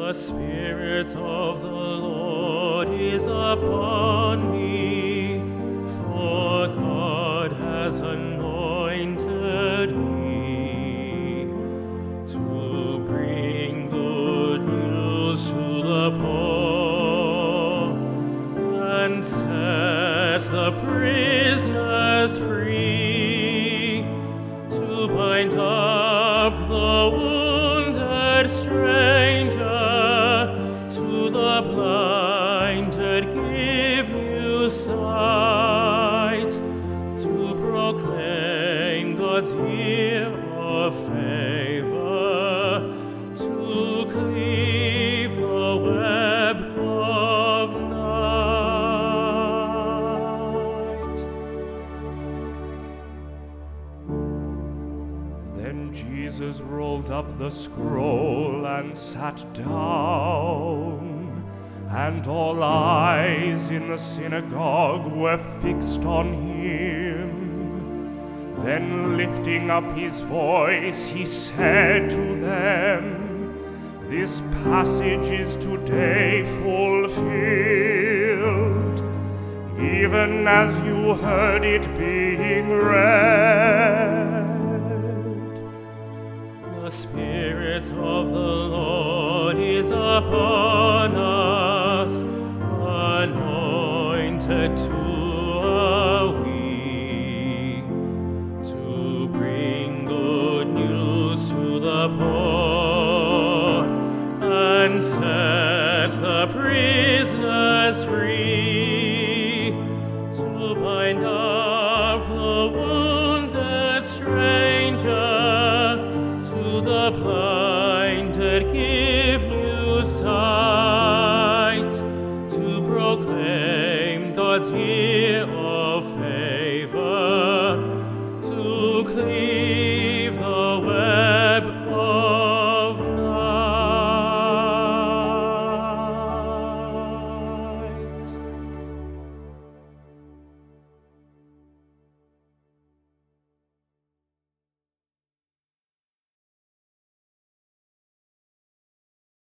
The Spirit of the Lord is upon me, for God has anointed me to bring good news to the poor and set the prisoners free, to bind up the wounded stranger, to the blinded give new sight, to proclaim God's year of favor, to cleave the web of night. Then Jesus rolled up the scroll and sat down, and all eyes in the synagogue were fixed on him. Then lifting up his voice, he said to them, "This passage is today fulfilled, even as you heard it being read." The Spirit of the Lord is upon us.